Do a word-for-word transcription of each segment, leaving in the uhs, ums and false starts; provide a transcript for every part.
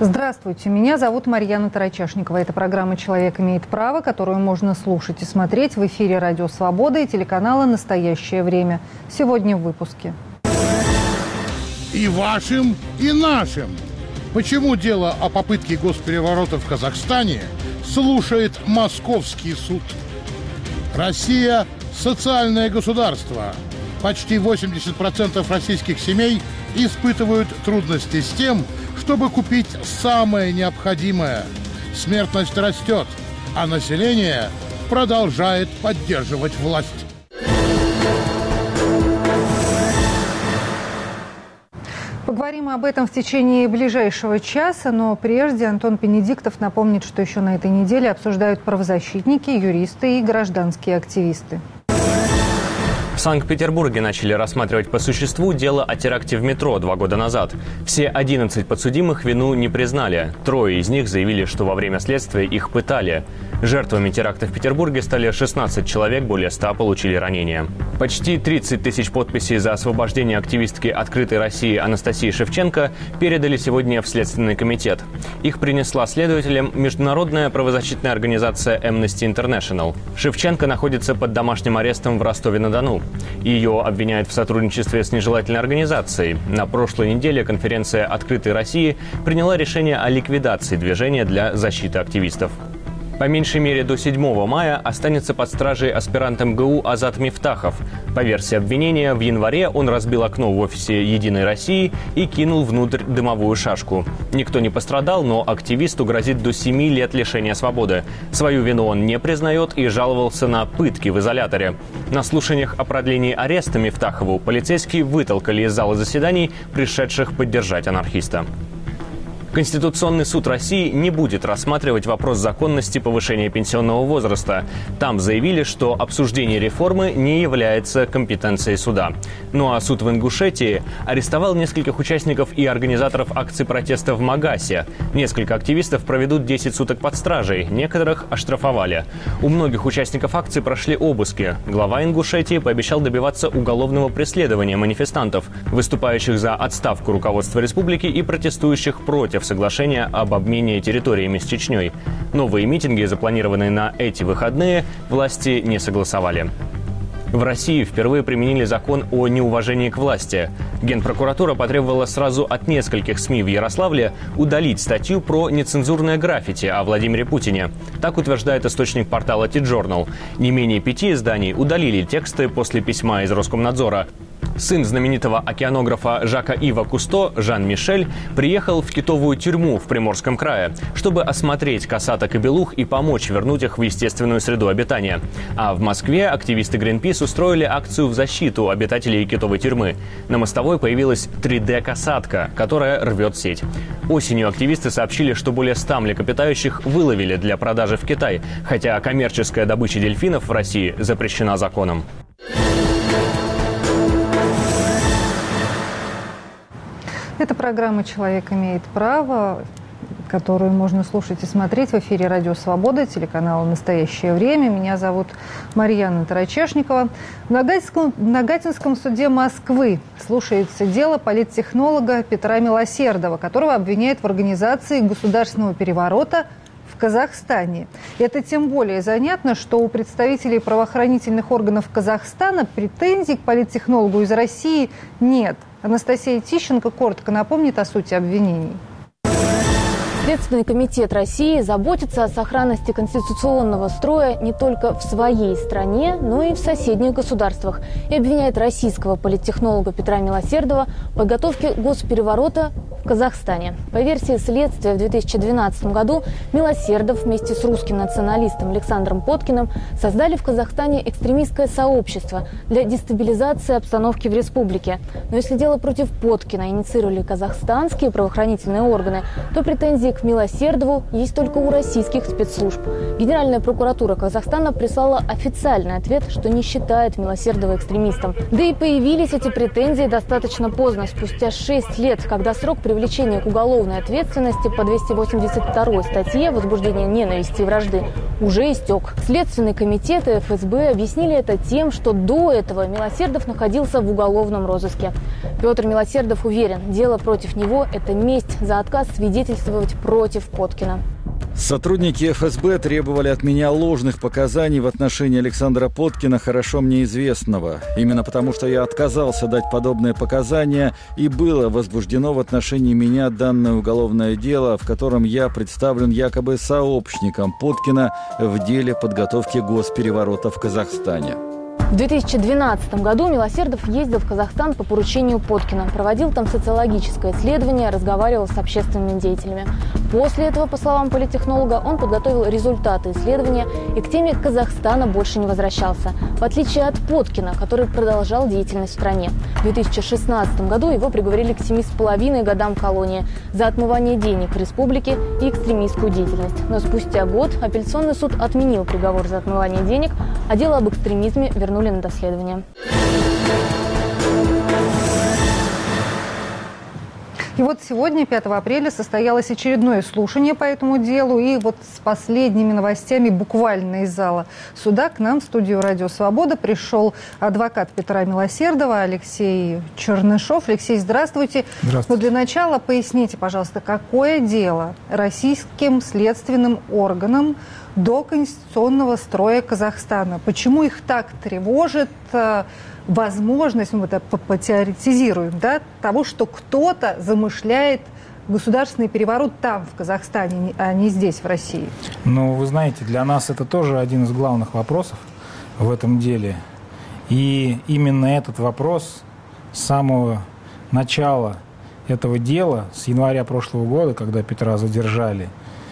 Здравствуйте, меня зовут Марьяна Тарачешникова. Это программа «Человек имеет право», которую можно слушать и смотреть в эфире «Радио Свобода» и телеканала «Настоящее время». Сегодня в выпуске. И вашим, и нашим. Почему дело о попытке госпереворота в Казахстане слушает Московский суд? Россия – социальное государство. Почти восемьдесят процентов российских семей испытывают трудности с тем, чтобы купить самое необходимое. Смертность растет, а население продолжает поддерживать власть. Поговорим об этом в течение ближайшего часа, но прежде Антон Пенедиктов напомнит, что еще на этой неделе обсуждают правозащитники, юристы и гражданские активисты. В Санкт-Петербурге начали рассматривать по существу дело о теракте в метро два года назад. Все одиннадцать подсудимых вину не признали. Трое из них заявили, что во время следствия их пытали. Жертвами теракта в Петербурге стали шестнадцать человек, более ста получили ранения. Почти тридцать тысяч подписей за освобождение активистки «Открытой России» Анастасии Шевченко передали сегодня в Следственный комитет. Их принесла следователям международная правозащитная организация Amnesty International. Шевченко находится под домашним арестом в Ростове-на-Дону. Ее обвиняют в сотрудничестве с нежелательной организацией. На прошлой неделе конференция «Открытой России» приняла решение о ликвидации движения для защиты активистов. По меньшей мере до седьмого мая останется под стражей аспирант эм гэ у Азат Мифтахов. По версии обвинения, в январе он разбил окно в офисе «Единой России» и кинул внутрь дымовую шашку. Никто не пострадал, но активисту грозит до семи лет лишения свободы. Свою вину он не признает и жаловался на пытки в изоляторе. На слушаниях о продлении ареста Мифтахову полицейские вытолкали из зала заседаний пришедших поддержать анархиста. Конституционный суд России не будет рассматривать вопрос законности повышения пенсионного возраста. Там заявили, что обсуждение реформы не является компетенцией суда. Ну а суд в Ингушетии арестовал нескольких участников и организаторов акций протеста в Магасе. Несколько активистов проведут десять суток под стражей, некоторых оштрафовали. У многих участников акций прошли обыски. Глава Ингушетии пообещал добиваться уголовного преследования манифестантов, выступающих за отставку руководства республики и протестующих против соглашения об обмене территориями с Чечней. Новые митинги, запланированные на эти выходные, власти не согласовали. В России впервые применили закон о неуважении к власти. Генпрокуратура потребовала сразу от нескольких СМИ в Ярославле удалить статью про нецензурное граффити о Владимире Путине. Так утверждает источник портала Ти-Джорнал. Не менее пяти изданий удалили тексты после письма из Роскомнадзора. Сын знаменитого океанографа Жака-Ива Кусто, Жан-Мишель, приехал в китовую тюрьму в Приморском крае, чтобы осмотреть косаток и белух и помочь вернуть их в естественную среду обитания. А в Москве активисты Greenpeace устроили акцию в защиту обитателей китовой тюрьмы. На мостовой появилась три дэ-касатка, которая рвет сеть. Осенью активисты сообщили, что более ста млекопитающих выловили для продажи в Китай, хотя коммерческая добыча дельфинов в России запрещена законом. Это программа «Человек имеет право», которую можно слушать и смотреть в эфире «Радио Свобода», телеканала «Настоящее время». Меня зовут Марьяна Тарачешникова. В Нагатинском, в Нагатинском суде Москвы слушается дело политтехнолога Петра Милосердова, которого обвиняют в организации государственного переворота в Казахстане. Это тем более занятно, что у представителей правоохранительных органов Казахстана претензий к политтехнологу из России нет. Анастасия Тищенко коротко напомнит о сути обвинений. Следственный комитет России заботится о сохранности конституционного строя не только в своей стране, но и в соседних государствах и обвиняет российского политтехнолога Петра Милосердова в подготовке госпереворота в Казахстане. По версии следствия, в две тысячи двенадцатом году Милосердов вместе с русским националистом Александром Поткиным создали в Казахстане экстремистское сообщество для дестабилизации обстановки в республике. Но если дело против Поткина инициировали казахстанские правоохранительные органы, то претензии к Милосердову есть только у российских спецслужб. Генеральная прокуратура Казахстана прислала официальный ответ, что не считает Милосердова экстремистом. Да и появились эти претензии достаточно поздно, спустя шесть лет, когда срок привлечения к уголовной ответственности по двести восемьдесят второй статье «Возбуждение ненависти и вражды» уже истек. Следственный комитет и эф эс бэ объяснили это тем, что до этого Милосердов находился в уголовном розыске. Петр Милосердов уверен, дело против него – это месть за отказ свидетельствовать против Поткина. Сотрудники эф эс бэ требовали от меня ложных показаний в отношении Александра Поткина, хорошо мне известного. Именно потому, что я отказался дать подобные показания, и было возбуждено в отношении меня данное уголовное дело, в котором я представлен якобы сообщником Поткина в деле подготовки госпереворота в Казахстане. В две тысячи двенадцатом году Милосердов ездил в Казахстан по поручению Поткина, проводил там социологическое исследование, разговаривал с общественными деятелями. После этого, по словам политтехнолога, он подготовил результаты исследования и к теме Казахстана больше не возвращался, в отличие от Поткина, который продолжал деятельность в стране. В две тысячи шестнадцатом году его приговорили к семи с половиной годам колонии за отмывание денег республики и экстремистскую деятельность. Но спустя год апелляционный суд отменил приговор за отмывание денег, а дело об экстремизме вернули на доследование. И вот сегодня, пятого апреля, состоялось очередное слушание по этому делу. И вот с последними новостями буквально из зала суда к нам в студию «Радио Свобода» пришел адвокат Петра Милосердова Алексей Чернышов. Алексей, здравствуйте. Здравствуйте. Но для начала поясните, пожалуйста, какое дело российским следственным органам до конституционного строя Казахстана? Почему их так тревожит возможность, мы это потеоретизируем, да, того, что кто-то замышляет государственный переворот там, в Казахстане, а не здесь, в России? Ну, вы знаете, для нас это тоже один из главных вопросов в этом деле. И именно этот вопрос с самого начала этого дела, с января прошлого года, когда Петра задержали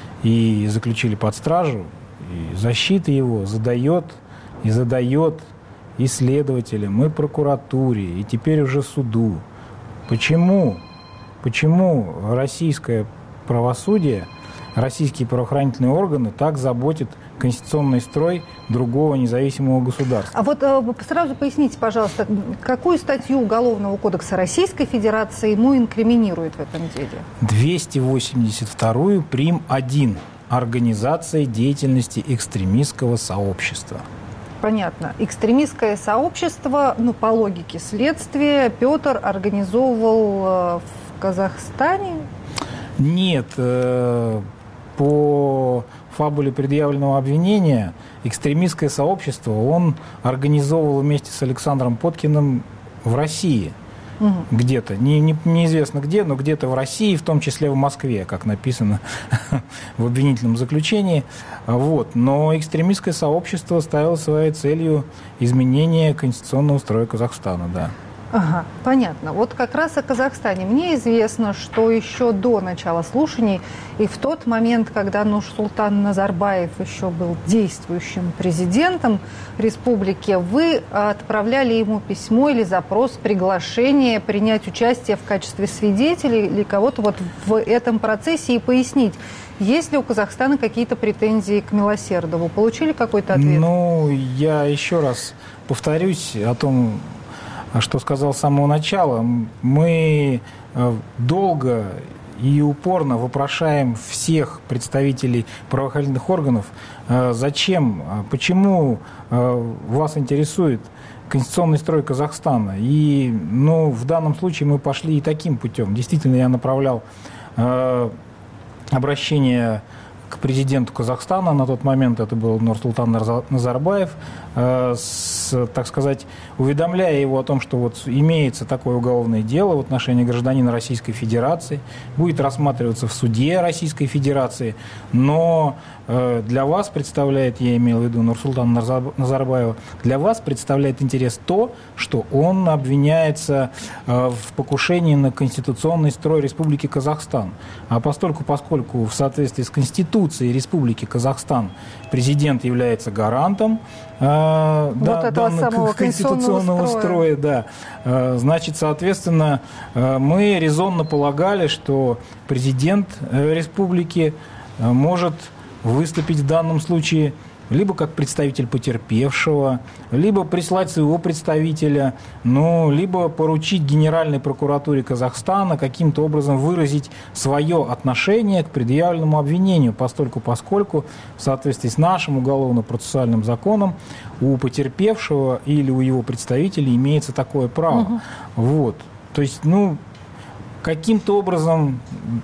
и заключили под стражу, и защита его задает и задает и следователям, и прокуратуре, и теперь уже суду. Почему? Почему российское правосудие, российские правоохранительные органы так заботят конституционный строй другого независимого государства? А вот э, сразу поясните, пожалуйста, какую статью Уголовного кодекса Российской Федерации ему инкриминирует в этом деле? двести восемьдесят вторую прим. один. Организация деятельности экстремистского сообщества. Понятно. Экстремистское сообщество, ну, по логике следствия, Петр организовывал в Казахстане? Нет. Э, по фабуле предъявленного обвинения экстремистское сообщество он организовывал вместе с Александром Поткиным в России. Угу. Где-то. Не, не, неизвестно где, но где-то в России, в том числе в Москве, как написано в обвинительном заключении. Вот. Но экстремистское сообщество ставило своей целью изменение конституционного строя Казахстана. Да. Ага, понятно. Вот как раз о Казахстане. Мне известно, что еще до начала слушаний и в тот момент, когда Нурсултан Назарбаев еще был действующим президентом республики, вы отправляли ему письмо или запрос, приглашение принять участие в качестве свидетеля или кого-то вот в этом процессе и пояснить, есть ли у Казахстана какие-то претензии к Милосердову. Получили какой-то ответ? Ну, я еще раз повторюсь о том, что сказал с самого начала. Мы долго и упорно вопрошаем всех представителей правоохранительных органов, зачем, почему вас интересует конституционный строй Казахстана. И ну, в данном случае мы пошли и таким путем. Действительно, я направлял обращение к президенту Казахстана, на тот момент это был Нурсултан Назарбаев, э, с, так сказать, уведомляя его о том, что вот имеется такое уголовное дело в отношении гражданина Российской Федерации, будет рассматриваться в суде Российской Федерации, но э, для вас представляет, я имел в виду Нурсултана Назарбаева, для вас представляет интерес то, что он обвиняется э, в покушении на конституционный строй Республики Казахстан. А постольку, поскольку в соответствии с Конституцией Республики Казахстан президент является гарантом э, э, вот да, этого данного самого конституционного строя. строя да. э, значит, соответственно, э, мы резонно полагали, что президент э, республики э, может выступить в данном случае либо как представитель потерпевшего, либо прислать своего представителя, ну, либо поручить Генеральной прокуратуре Казахстана каким-то образом выразить свое отношение к предъявленному обвинению, постольку, поскольку в соответствии с нашим уголовно-процессуальным законом у потерпевшего или у его представителя имеется такое право. Угу. Вот. То есть, ну, каким-то образом,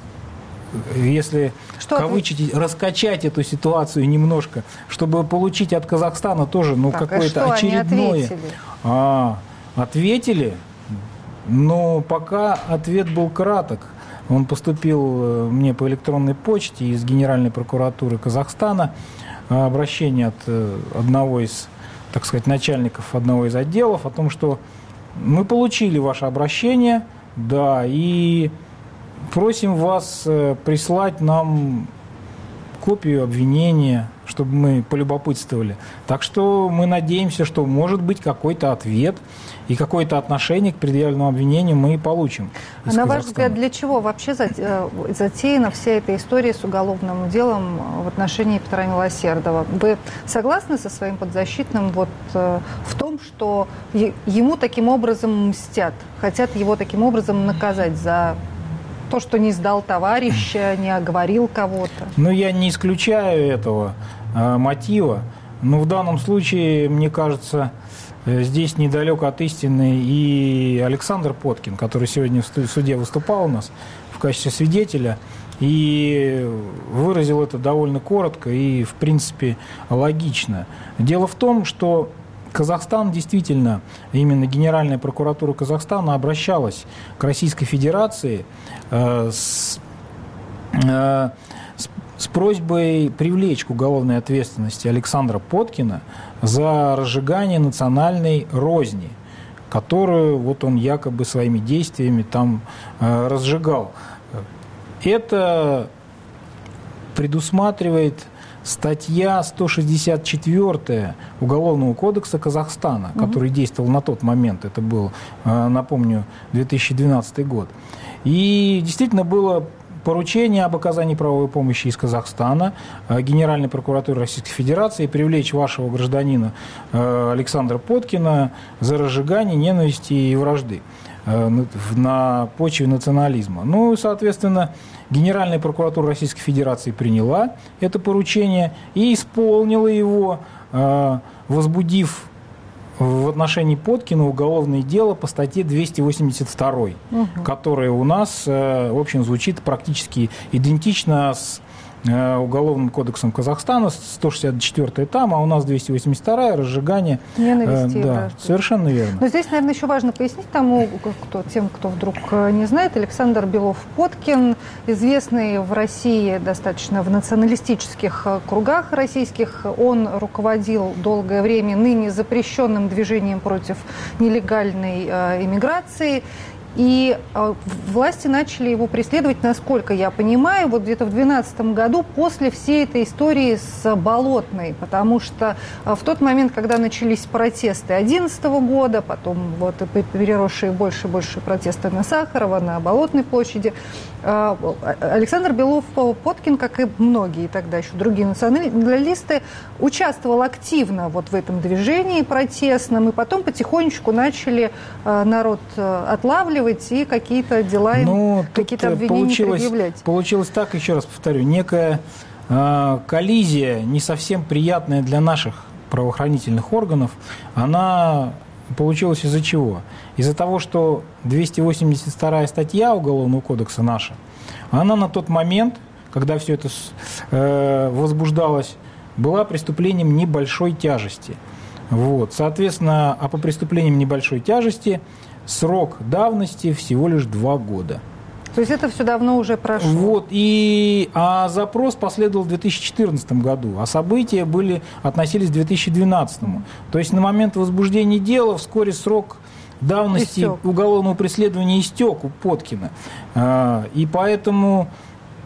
если что кавычить, ты... раскачать эту ситуацию немножко, чтобы получить от Казахстана тоже, ну, так, какое-то а очередное. Они ответили? А, ответили? Но пока ответ был краток. Он поступил мне по электронной почте из Генеральной прокуратуры Казахстана, обращение от одного из, так сказать, начальников одного из отделов о том, что мы получили ваше обращение, да, и просим вас прислать нам копию обвинения, чтобы мы полюбопытствовали. Так что мы надеемся, что может быть какой-то ответ и какое-то отношение к предъявленному обвинению мы и получим. А на ваш взгляд, для чего вообще затеяна вся эта история с уголовным делом в отношении Петра Милосердова? Вы согласны со своим подзащитным вот в том, что ему таким образом мстят, хотят его таким образом наказать за то, что не сдал товарища, не оговорил кого-то? Ну, я не исключаю этого э, мотива, но в данном случае, мне кажется, э, здесь недалек от истины и Александр Поткин, который сегодня в суде выступал у нас в качестве свидетеля и выразил это довольно коротко и, в принципе, логично. Дело в том, что Казахстан действительно, именно Генеральная прокуратура Казахстана обращалась к Российской Федерации э, с, э, с, с просьбой привлечь к уголовной ответственности Александра Поткина за разжигание национальной розни, которую вот он якобы своими действиями там э, разжигал. Это предусматривает статья сто шестьдесят четыре Уголовного кодекса Казахстана, угу. который действовал на тот момент, это был, напомню, две тысячи двенадцатый год. И действительно было поручение об оказании правовой помощи из Казахстана Генеральной прокуратуры Российской Федерации привлечь вашего гражданина Александра Поткина за разжигание ненависти и вражды на почве национализма. Ну, соответственно, Генеральная прокуратура Российской Федерации приняла это поручение и исполнила его, возбудив в отношении Поткина уголовное дело по статье двести восемьдесят два, угу. которая у нас, в общем, звучит практически идентично с Уголовным кодексом Казахстана, сто шестьдесят четыре там, а у нас двести восемьдесят два разжигание. Ненависти и да, вражды. Совершенно верно. Но здесь, наверное, еще важно пояснить тому, кто, тем, кто вдруг не знает, Александр Белов-Поткин, известный в России достаточно в националистических кругах российских, он руководил долгое время ныне запрещенным движением против нелегальной э, иммиграции. И э, власти начали его преследовать, насколько я понимаю, вот где-то в две тысячи двенадцатом году после всей этой истории с Болотной, потому что э, в тот момент, когда начались протесты две тысячи одиннадцатого года, потом вот переросшие больше и больше протесты на Сахарова, на Болотной площади, э, Александр Белов-Поткин, как и многие тогда еще другие националисты, участвовал активно вот в этом движении протестном, и потом потихонечку начали э, народ э, отлавливать и какие-то дела, ну, какие-то обвинения предъявлять. Получилось так, еще раз повторю, некая э, коллизия, не совсем приятная для наших правоохранительных органов, она получилась из-за чего? Из-за того, что двести восемьдесят вторая статья Уголовного кодекса наша, она на тот момент, когда все это э, возбуждалось, была преступлением небольшой тяжести. Вот. Соответственно, а по преступлениям небольшой тяжести срок давности всего лишь два года. То есть это все давно уже прошло. Вот, и, а запрос последовал в две тысячи четырнадцатом году, а события были, относились к две тысячи двенадцатому. То есть на момент возбуждения дела вскоре срок давности истек. Уголовного преследования истек у Поткина. И поэтому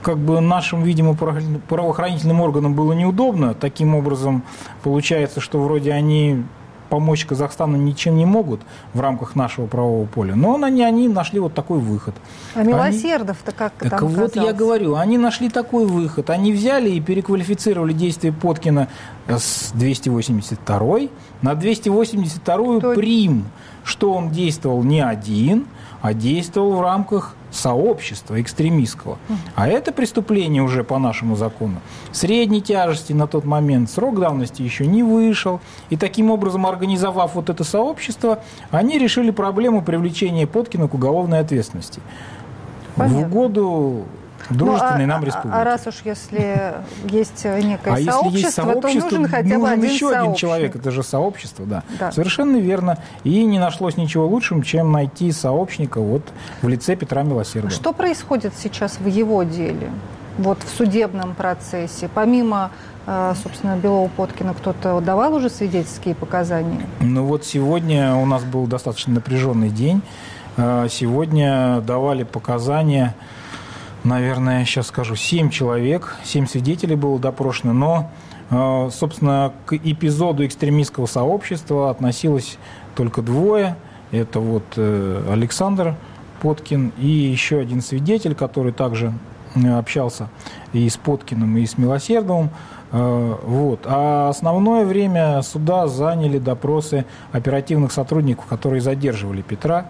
как бы нашим, видимо, правоохранительным органам было неудобно. Таким образом, получается, что вроде они помочь Казахстану ничем не могут в рамках нашего правового поля. Но они, они нашли вот такой выход. А Милосердов-то как они... там Так вот оказался? я говорю, они нашли такой выход. Они взяли и переквалифицировали действия Поткина с двести восемьдесят второй на двести восемьдесят вторую То... прим, что он действовал не один, а действовал в рамках сообщества экстремистского. А это преступление уже по нашему закону средней тяжести на тот момент, срок давности еще не вышел. И таким образом, организовав вот это сообщество, они решили проблему привлечения Поткина к уголовной ответственности. Понятно. В угоду дружественной ну, а, нам республики. А раз уж если есть некое а сообщество, если есть сообщество, то нужен хотя бы нужен один еще один человек. сообщник. Это же сообщество, да. да. Совершенно верно. И не нашлось ничего лучшего, чем найти сообщника вот в лице Петра Милосердова. Что происходит сейчас в его деле? Вот в судебном процессе? Помимо, собственно, Белова-Поткина, кто-то давал уже свидетельские показания? Ну вот сегодня у нас был достаточно напряженный день. Сегодня давали показания, наверное, сейчас скажу, семь человек, семь свидетелей было допрошено, но, собственно, к эпизоду экстремистского сообщества относилось только двое. Это вот Александр Поткин и еще один свидетель, который также общался и с Поткиным, и с Милосердовым. Вот. А основное время суда заняли допросы оперативных сотрудников, которые задерживали Петра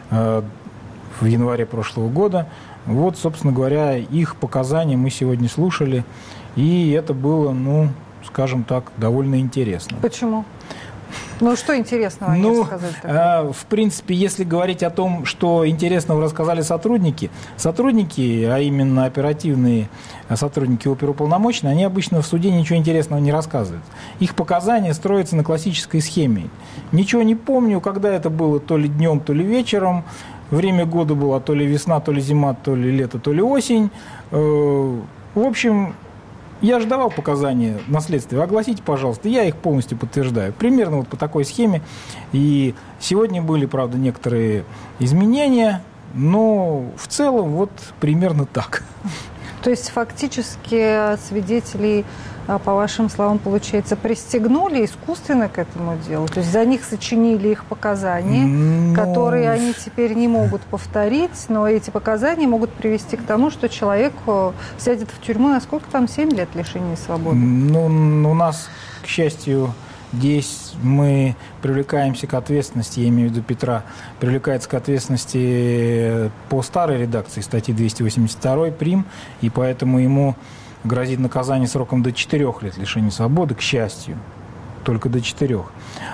в январе прошлого года. Вот, собственно говоря, их показания мы сегодня слушали, и это было, ну, скажем так, довольно интересно. Почему? Ну, что интересного они ну, рассказали? Э, в принципе, если говорить о том, что интересного рассказали сотрудники, сотрудники, а именно оперативные сотрудники оперуполномоченные, они обычно в суде ничего интересного не рассказывают. Их показания строятся на классической схеме. Ничего не помню, когда это было, то ли днем, то ли вечером. Время года было то ли весна, то ли зима, то ли лето, то ли осень. Э, в общем... Я же давал показания на следствие. Огласите, пожалуйста. Я их полностью подтверждаю. Примерно вот по такой схеме. И сегодня были, правда, некоторые изменения, но в целом вот примерно так. То есть фактически свидетелей, по вашим словам, получается, пристегнули искусственно к этому делу? То есть за них сочинили их показания, но... которые они теперь не могут повторить, но эти показания могут привести к тому, что человек сядет в тюрьму на сколько там, семь лет лишения свободы? Ну, у нас, к счастью, здесь мы привлекаемся к ответственности, я имею в виду Петра, привлекается к ответственности по старой редакции статьи двести восемьдесят второй прим, и поэтому ему грозит наказание сроком до четырех лет лишения свободы, к счастью, только до четырех.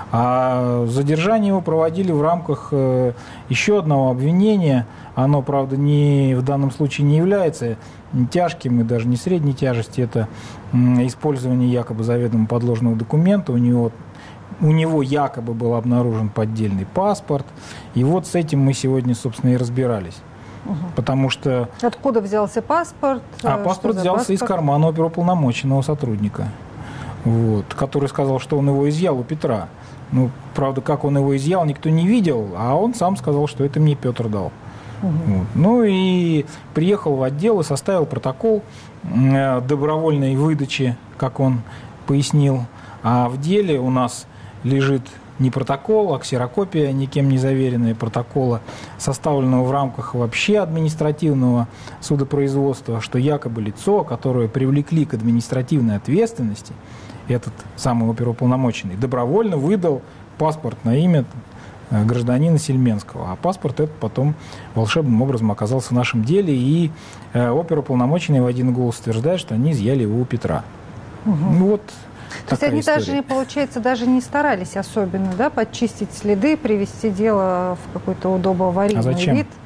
А задержание его проводили в рамках еще одного обвинения. Оно, правда, не, в данном случае не является тяжким и даже не средней тяжести. Это использование якобы заведомо подложного документа. У него, у него якобы был обнаружен поддельный паспорт. И вот с этим мы сегодня, собственно, и разбирались. Угу. Потому что... Откуда взялся паспорт? А паспорт взялся паспорт? из кармана оперуполномоченного сотрудника, вот, который сказал, что он его изъял у Петра. Ну, правда, как он его изъял, никто не видел, а он сам сказал, что это мне Петр дал. Угу. Вот. Ну и приехал в отдел и составил протокол добровольной выдачи, как он пояснил. А в деле у нас лежит не протокол, а ксерокопия, никем не заверенная протокола, составленного в рамках вообще административного судопроизводства, что якобы лицо, которое привлекли к административной ответственности, этот самый оперуполномоченный, добровольно выдал паспорт на имя гражданина Сельменского. А паспорт этот потом волшебным образом оказался в нашем деле, и оперуполномоченный в один голос утверждает, что они изъяли его у Петра. Угу. Ну, вот. То есть они история. даже, получается, даже не старались особенно, да, подчистить следы, привести дело в какой-то удобоваримый а зачем? вид?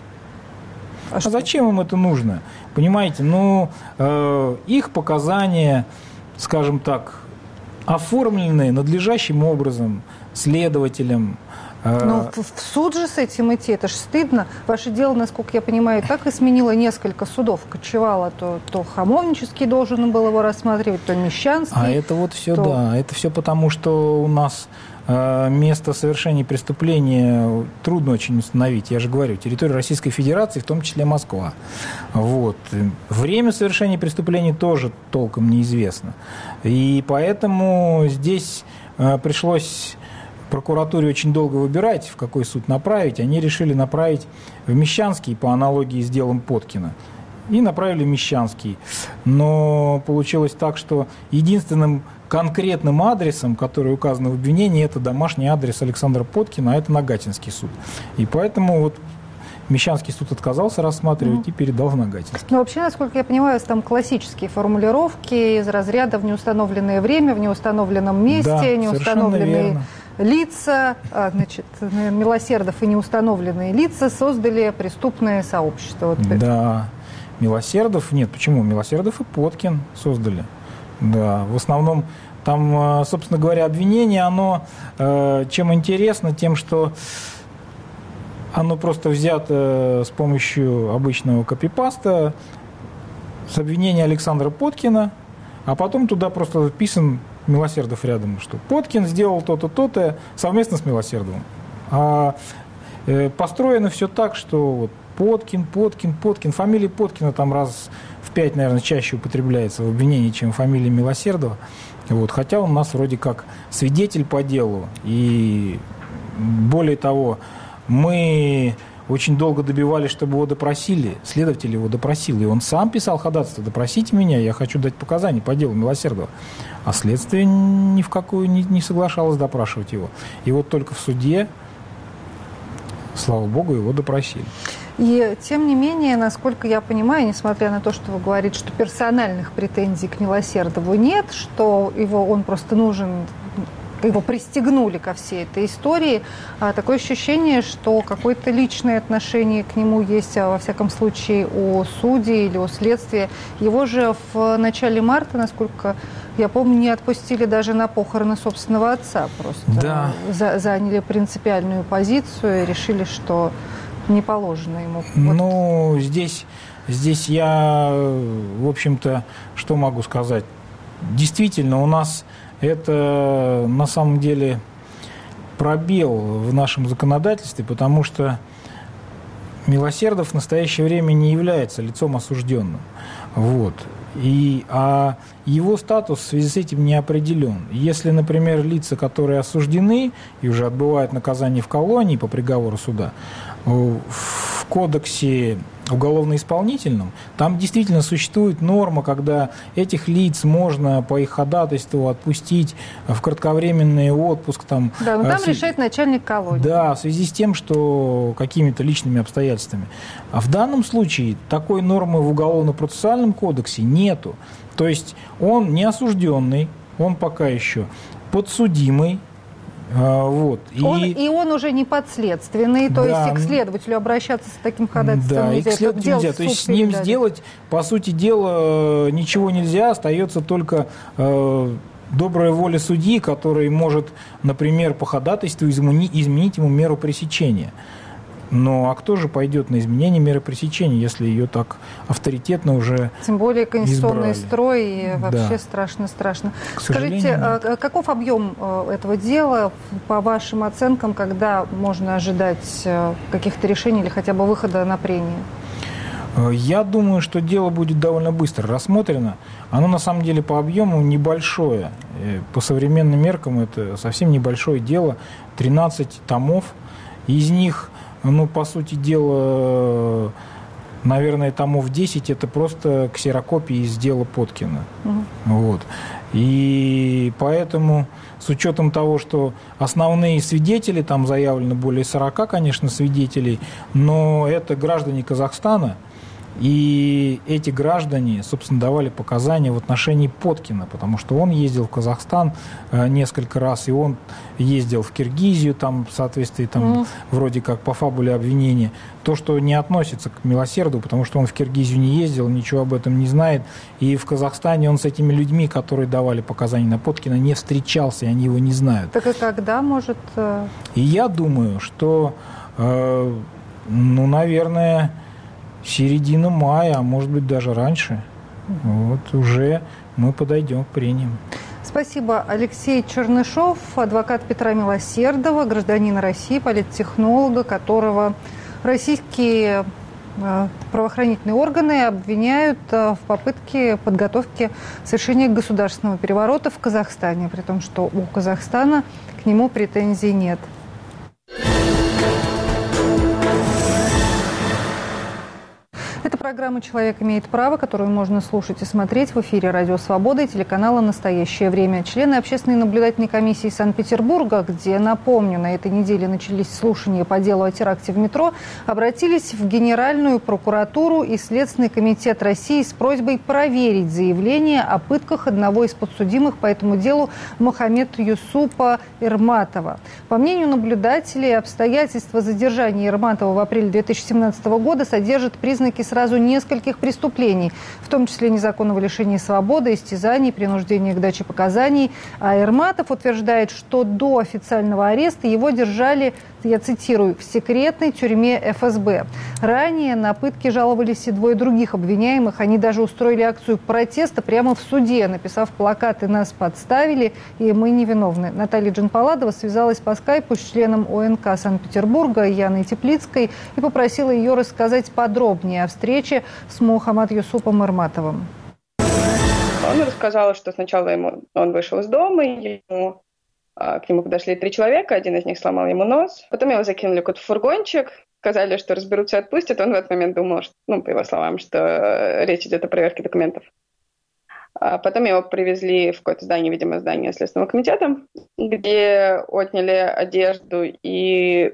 А, а зачем им это нужно? Понимаете, ну, э, их показания, скажем так, оформлены надлежащим образом следователем, Ну, в, в суд же с этим идти, это ж стыдно. Ваше дело, насколько я понимаю, так и сменило несколько судов. Кочевало, то, то Хамовнический должен был его рассматривать, то Мещанский. А это вот все, то... да, это все потому, что у нас э, место совершения преступления трудно очень установить. Я же говорю, территория Российской Федерации, в том числе Москва. Вот. Время совершения преступления тоже толком неизвестно. И поэтому здесь э, пришлось прокуратуре очень долго выбирать, в какой суд направить. Они решили направить в Мещанский по аналогии с делом Поткина. И направили в Мещанский. Но получилось так, что единственным конкретным адресом, который указан в обвинении, это домашний адрес Александра Поткина, а это Нагатинский суд. И поэтому вот Мещанский суд отказался рассматривать mm-hmm. и передал в Нагатинский. Ну, вообще, насколько я понимаю, там классические формулировки из разряда в неустановленное время, в неустановленном месте, да, неустановленные лица, а, значит, Милосердов и неустановленные лица создали преступное сообщество. Вот. Да, Милосердов, нет, почему? Милосердов и Поткин создали. Да, в основном там, собственно говоря, обвинение, оно чем интересно, тем, что оно просто взято с помощью обычного копипаста с обвинения Александра Поткина, а потом туда просто вписан Милосердов рядом, что Поткин сделал то-то, то-то совместно с Милосердовым. А э, построено все так, что вот Поткин, Поткин, Поткин. Фамилия Поткина там раз в пять, наверное, чаще употребляется в обвинении, чем фамилия Милосердова. Вот. Хотя он у нас вроде как свидетель по делу. И более того, мы очень долго добивались, чтобы его допросили. Следователь его допросил. И он сам писал ходатайство: допросите меня, я хочу дать показания по делу Милосердова. А следствие ни в какую не, не соглашалось допрашивать его. И вот только в суде, слава богу, его допросили. И тем не менее, насколько я понимаю, несмотря на то, что вы говорите, что персональных претензий к Милосердову нет, что его, он просто нужен, его пристегнули ко всей этой истории, а такое ощущение, что какое-то личное отношение к нему есть, а во всяком случае, у судей или у следствия. Его же в начале марта, насколько я помню, не отпустили даже на похороны собственного отца. Просто да. за, заняли принципиальную позицию и решили, что не положено ему. Ну, вот. здесь, здесь я, в общем-то, что могу сказать? Действительно, у нас это на самом деле пробел в нашем законодательстве, потому что Милосердов в настоящее время не является лицом осужденным. Вот. И, а его статус в связи с этим не определен. Если, например, лица, которые осуждены и уже отбывают наказание в колонии по приговору суда, в кодексе уголовно-исполнительном, там действительно существует норма, когда этих лиц можно по их ходатайству отпустить в кратковременный отпуск. Там, да, но там с... решает начальник колонии. Да, в связи с тем, что какими-то личными обстоятельствами. А в данном случае такой нормы в Уголовно-процессуальном кодексе нету. То есть он не осужденный, он пока еще подсудимый. А, вот. Он, и... и он уже не подследственный, то да. есть и к следователю обращаться с таким ходатайством да, нельзя. и к следователю нельзя. То есть с ним передали. сделать, по сути дела, ничего нельзя, остается только э, добрая воля судьи, который может, например, по ходатайству изменить, изменить ему меру пресечения. Ну, а кто же пойдет на изменение меры пресечения, если ее так авторитетно уже Тем более конституционный избрали. Строй, и вообще да. страшно-страшно. Скажите, а каков объем этого дела, по вашим оценкам, когда можно ожидать каких-то решений или хотя бы выхода на прение? Я думаю, что дело будет довольно быстро рассмотрено. Оно на самом деле по объему небольшое. По современным меркам это совсем небольшое дело. тринадцать томов. Из них, ну, по сути дела, наверное, томов десять это просто ксерокопии из дела Поткина. Угу. Вот. И поэтому, с учетом того, что основные свидетели, там заявлено более сорока, конечно, свидетелей, но это граждане Казахстана, И эти граждане, собственно, давали показания в отношении Поткина, потому что он ездил в Казахстан э, несколько раз, и он ездил в Киргизию, там, в соответствии, там, mm. вроде как по фабуле обвинения. То, что не относится к милосерду, потому что он в Киргизию не ездил, ничего об этом не знает. И в Казахстане он с этими людьми, которые давали показания на Поткина, не встречался, и они его не знают. Так и когда может... И я думаю, что, э, ну, наверное... середина мая, а может быть даже раньше, вот уже мы подойдем к прениям. Спасибо. Алексей Чернышов, адвокат Петра Милосердова, гражданина России, политтехнолога, которого российские правоохранительные органы обвиняют в попытке подготовки совершения государственного переворота в Казахстане, при том, что у Казахстана к нему претензий нет. Это программа «Человек имеет право», которую можно слушать и смотреть в эфире «Радио Свобода» и телеканала «Настоящее время». Члены Общественной наблюдательной комиссии Санкт-Петербурга, где, напомню, на этой неделе начались слушания по делу о теракте в метро, обратились в Генеральную прокуратуру и Следственный комитет России с просьбой проверить заявление о пытках одного из подсудимых по этому делу Мохаммеда Юсупа Эрматова. По мнению наблюдателей, обстоятельства задержания Эрматова в апреле две тысячи семнадцатого года содержат признаки сразу нескольких преступлений, в том числе незаконного лишения свободы, истязаний, принуждения к даче показаний. А Эрматов утверждает, что до официального ареста его держали, я цитирую, в секретной тюрьме эф эс бэ. Ранее на пытки жаловались и двое других обвиняемых. Они даже устроили акцию протеста прямо в суде, написав плакаты «Нас подставили» и «Мы невиновны». Наталья Джанпаладова связалась по скайпу с членом о эн ка Санкт-Петербурга Яной Теплицкой и попросила ее рассказать подробнее о встрече с Мохаммадом Юсупом Эрматовым. Он рассказал, что сначала ему, он вышел из дома, ему, к нему подошли три человека, один из них сломал ему нос. Потом его закинули в какой-то фургончик, сказали, что разберутся и отпустят. Он в этот момент думал, что, ну, по его словам, что речь идет о проверке документов. А потом его привезли в какое-то здание, видимо, здание Следственного комитета, где отняли одежду и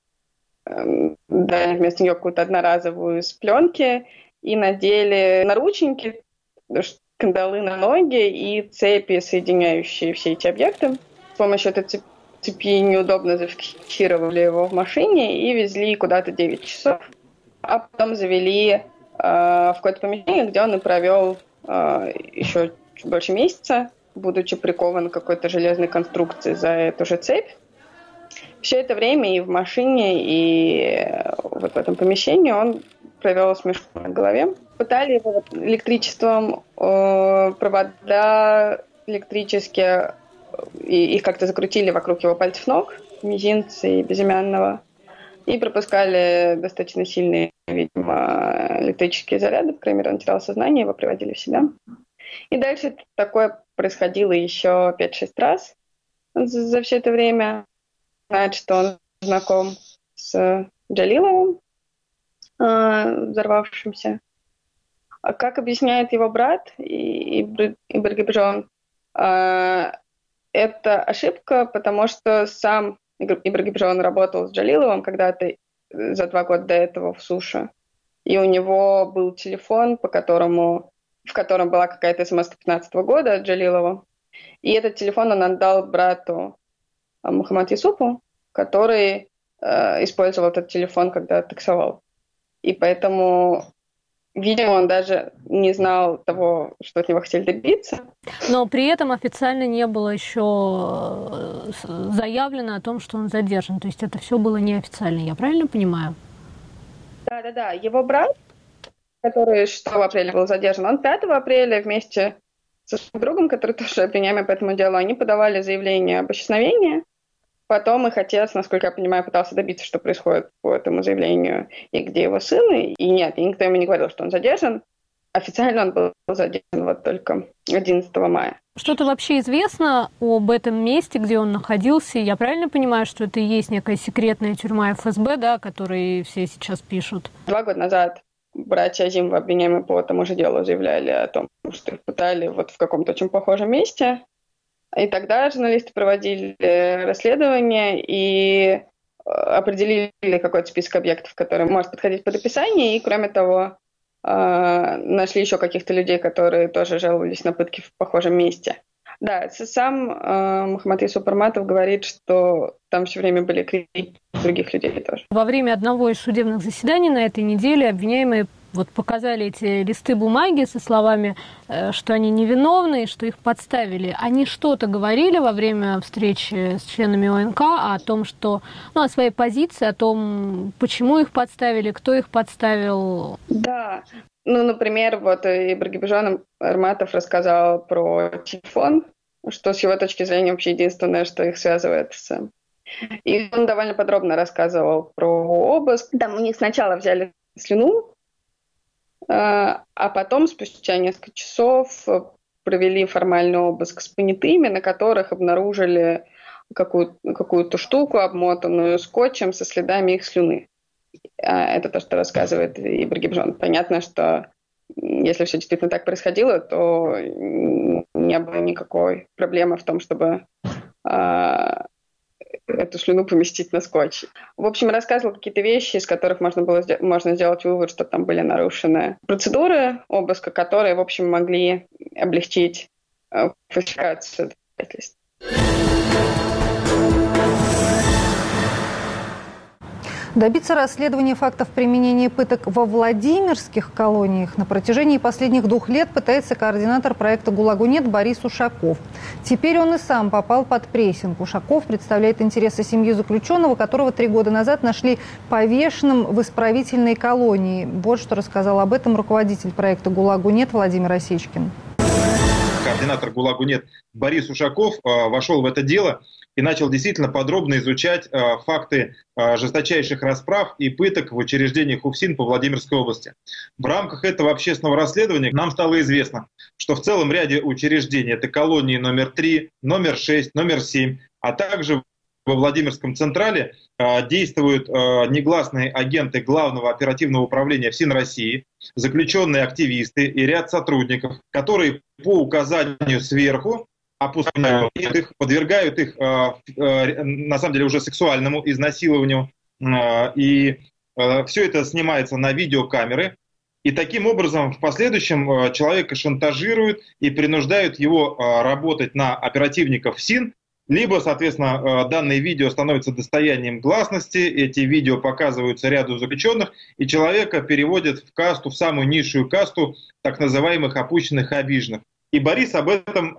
дали вместо нее какую-то одноразовую из пленки и надели наручники, кандалы на ноги и цепи, соединяющие все эти объекты. С помощью этой цепи неудобно зафиксировали его в машине и везли куда-то девять часов. А потом завели э, в какое-то помещение, где он и провел э, еще чуть больше месяца, будучи прикован к какой-то железной конструкции за эту же цепь. Все это время и в машине, и вот в этом помещении он провел с мешком на голове. Пытали его электричеством, э, провода электрические, и их как-то закрутили вокруг его пальцев ног, мизинца и безымянного, и пропускали достаточно сильные, видимо, электрические заряды, по крайней мере, он терял сознание, его приводили в себя. И дальше такое происходило еще пять-шесть раз за, за все это время. Знает, что он знаком с Джалиловым, э, взорвавшимся. А как объясняет его брат Ибрагимжон, э, это ошибка, потому что сам Ибрагимжон работал с Джалиловым когда-то за два года до этого в Суше, и у него был телефон, по которому, в котором была какая-то смс пятнадцатого года от Джалилова, и этот телефон он отдал брату Мохаммаду Юсупу, который э, использовал этот телефон, когда таксовал. И поэтому, видимо, он даже не знал того, что от него хотели добиться. Но при этом официально не было еще заявлено о том, что он задержан. То есть это все было неофициально, я правильно понимаю? Да-да-да. Его брат, который шестого апреля был задержан, он пятого апреля вместе со своим другом, который тоже обвиняемый по этому делу, они подавали заявление об исчезновении. Потом их отец, насколько я понимаю, пытался добиться, что происходит по этому заявлению и где его сын. И нет, и никто ему не говорил, что он задержан. Официально он был задержан вот только одиннадцатого мая. Что-то вообще известно об этом месте, где он находился? Я правильно понимаю, что это и есть некая секретная тюрьма эф эс бэ, да, о которой все сейчас пишут? Два года назад братья Азимовы, обвиняемые по тому же делу, заявляли о том, что их пытали вот в каком-то очень похожем месте. И тогда журналисты проводили расследование и определили какой-то список объектов, который может подходить под описание. И, кроме того, нашли еще каких-то людей, которые тоже жаловались на пытки в похожем месте. Да, сам э, Мухаммад Юсуп Арматов говорит, что там все время были крики других людей тоже. Во время одного из судебных заседаний на этой неделе обвиняемые вот показали эти листы бумаги со словами, что они невиновны, что их подставили. Они что-то говорили во время встречи с членами ОНК о том, что, ну, о своей позиции, о том, почему их подставили, кто их подставил? Да. Ну, например, вот Ибрагимжон Арматов рассказал про телефон, что с его точки зрения вообще единственное, что их связывает с... И он довольно подробно рассказывал про обыск. Там у них сначала взяли слюну, а потом, спустя несколько часов, провели формальный обыск с понятыми, на которых обнаружили какую- какую-то штуку, обмотанную скотчем со следами их слюны. Это то, что рассказывает Ибрагимжон. Понятно, что если все действительно так происходило, то не было никакой проблемы в том, чтобы а, эту слюну поместить на скотч. В общем, рассказывал какие-то вещи, из которых можно было можно сделать вывод, что там были нарушены процедуры обыска, которые, в общем, могли облегчить а, фальсификацию доказательств. Добиться расследования фактов применения пыток во Владимирских колониях на протяжении последних двух лет пытается координатор проекта «ГУЛАГу нет» Борис Ушаков. Теперь он и сам попал под прессинг. Ушаков представляет интересы семьи заключенного, которого три года назад нашли повешенным в исправительной колонии. Вот что рассказал об этом руководитель проекта «ГУЛАГу нет» Владимир Осечкин. Координатор «ГУЛАГу нет» Борис Ушаков э, вошел в это дело и начал действительно подробно изучать э, факты э, жесточайших расправ и пыток в учреждениях УФСИН по Владимирской области. В рамках этого общественного расследования нам стало известно, что в целом ряде учреждений, это колонии номер три, номер шесть, номер семь, а также во Владимирском Централе э, действуют э, негласные агенты Главного оперативного управления ФСИН России, заключенные активисты и ряд сотрудников, которые по указанию сверху опускают их, подвергают их, э, э, на самом деле, уже сексуальному изнасилованию. Э, и э, все это снимается на видеокамеры. И таким образом в последующем э, человека шантажируют и принуждают его э, работать на оперативников ФСИН. Либо, соответственно, э, данные видео становятся достоянием гласности, эти видео показываются ряду заключенных, и человека переводят в касту, в самую низшую касту так называемых опущенных и обиженных. И Борис об этом